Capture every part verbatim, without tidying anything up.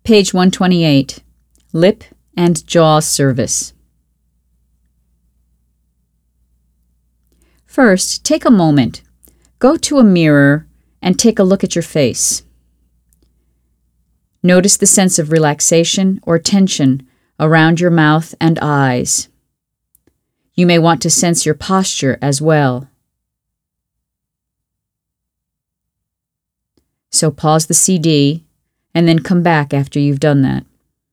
Page one twenty-eight. Lip and jaw service. First, take a moment. Go to a mirror and take a look at your face. Notice the sense of relaxation or tension around your mouth and eyes. You may want to sense your posture as well. So pause the C D and then come back after you've done that.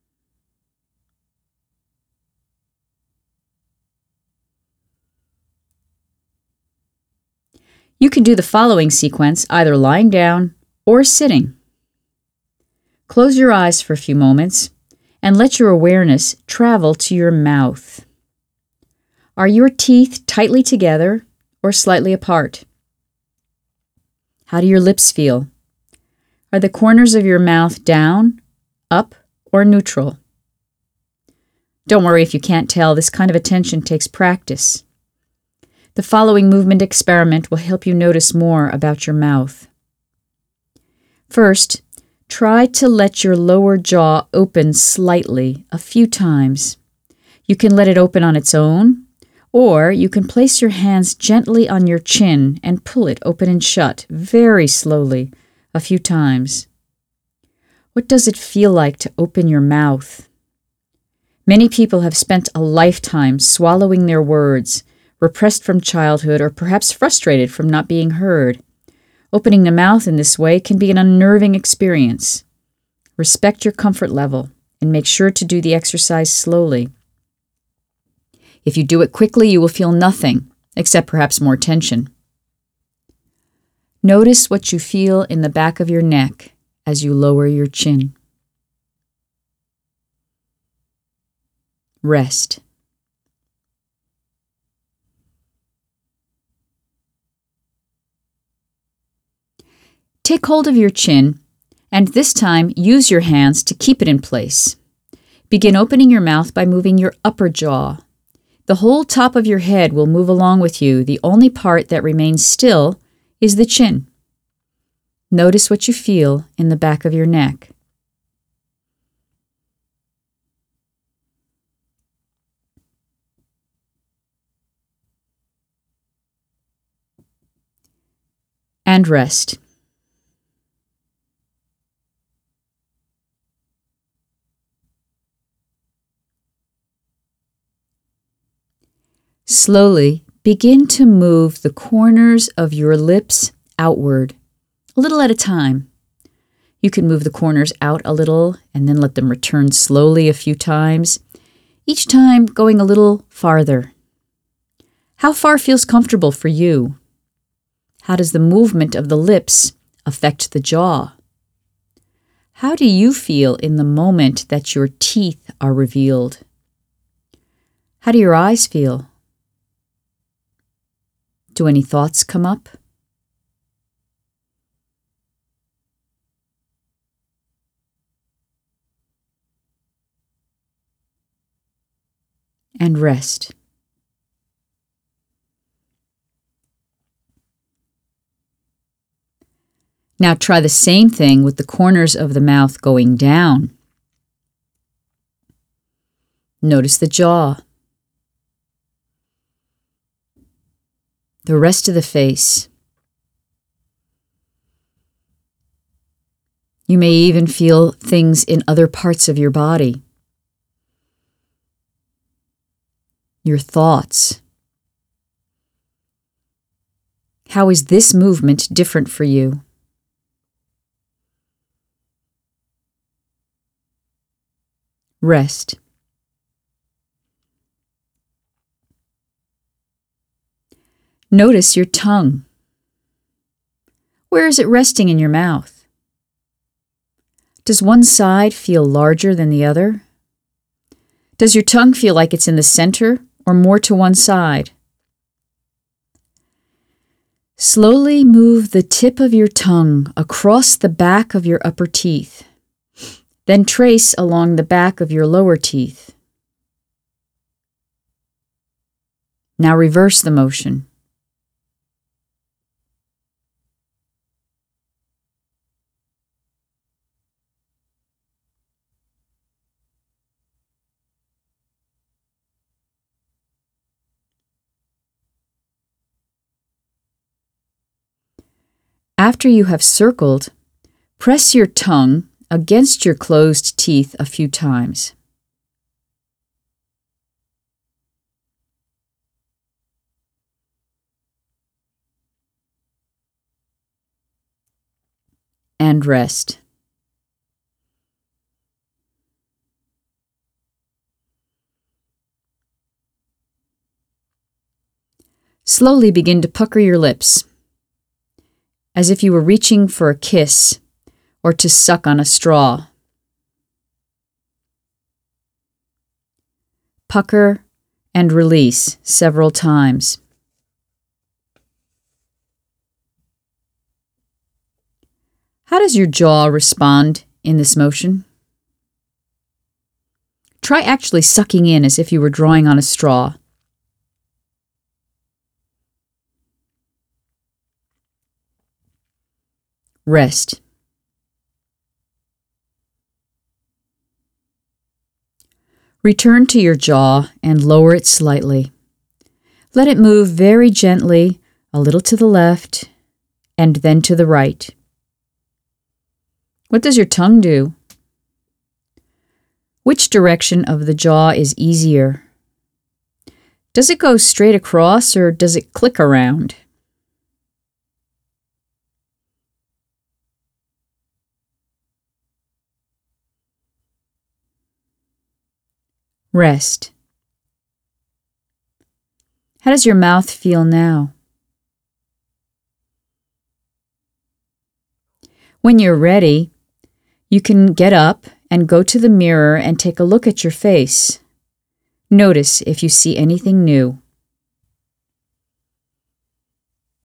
You can do the following sequence either lying down or sitting. Close your eyes for a few moments and let your awareness travel to your mouth. Are your teeth tightly together or slightly apart? How do your lips feel? Are the corners of your mouth down, up, or neutral? Don't worry if you can't tell. This kind of attention takes practice. The following movement experiment will help you notice more about your mouth. First, try to let your lower jaw open slightly a few times. You can let it open on its own, or you can place your hands gently on your chin and pull it open and shut very slowly a few times. What does it feel like to open your mouth? Many people have spent a lifetime swallowing their words, repressed from childhood, or perhaps frustrated from not being heard. Opening the mouth in this way can be an unnerving experience. Respect your comfort level and make sure to do the exercise slowly. If you do it quickly, you will feel nothing, except perhaps more tension. Notice what you feel in the back of your neck as you lower your chin. Rest. Take hold of your chin, and this time use your hands to keep it in place. Begin opening your mouth by moving your upper jaw. The whole top of your head will move along with you. The only part that remains still is the chin. Notice what you feel in the back of your neck. And rest. Slowly begin to move the corners of your lips outward, a little at a time. You can move the corners out a little and then let them return slowly a few times, each time going a little farther. How far feels comfortable for you? How does the movement of the lips affect the jaw? How do you feel in the moment that your teeth are revealed? How do your eyes feel? Do any thoughts come up? And rest. Now try the same thing with the corners of the mouth going down. Notice the jaw, the rest of the face. You may even feel things in other parts of your body. Your thoughts. How is this movement different for you? Rest. Notice your tongue. Where is it resting in your mouth? Does one side feel larger than the other? Does your tongue feel like it's in the center or more to one side? Slowly move the tip of your tongue across the back of your upper teeth. Then trace along the back of your lower teeth. Now reverse the motion. After you have circled, press your tongue against your closed teeth a few times. And rest. Slowly begin to pucker your lips, as if you were reaching for a kiss or to suck on a straw. Pucker and release several times. How does your jaw respond in this motion? Try actually sucking in as if you were drawing on a straw. Rest. Return to your jaw and lower it slightly. Let it move very gently, a little to the left, and then to the right. What does your tongue do? Which direction of the jaw is easier? Does it go straight across or does it click around? Rest. How does your mouth feel now? When you're ready, you can get up and go to the mirror and take a look at your face. Notice if you see anything new.